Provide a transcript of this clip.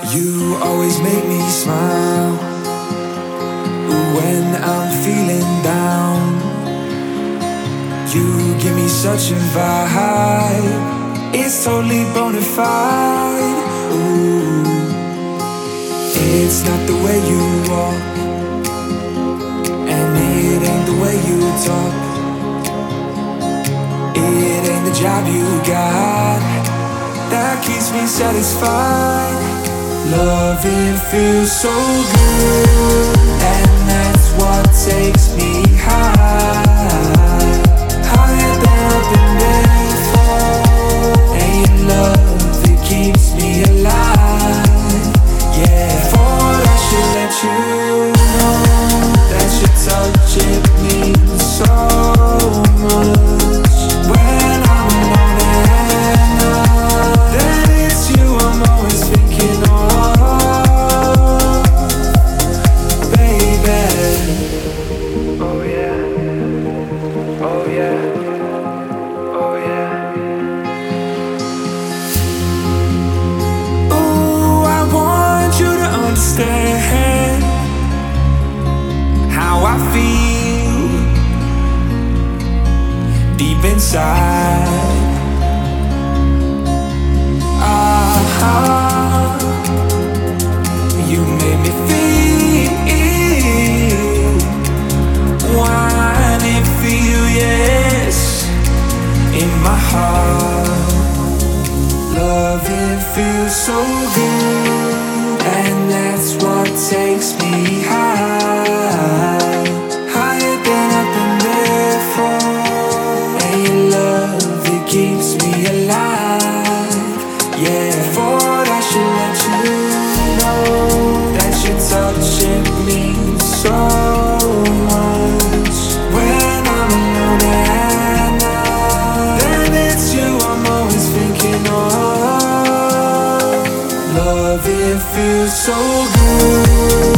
You always make me smile when I'm feeling down. You give me such a vibe, it's totally bona fide. Ooh. It's not the way you walk, and it ain't the way you talk. It ain't the job you got that keeps me satisfied. Love, it feels so good, and that's what takes me high, higher than I've been before. And love, it keeps me alive. Yeah, thought I should let you know that your touch, it means so much. When I'm alone and that it's you I'm always thinking of, baby. Oh yeah, oh yeah, oh yeah. Ooh, I want you to understand how I feel deep inside. You made me feel, want it, feel, yes, in my heart. Love, it feels so good, and that's what takes me high, higher than I've been before. And your love, it keeps me alive. Yeah, thought I should let you know that your touch, it means so much. When I'm alone at night, then it's you I'm always thinking of. Love, it feels so good.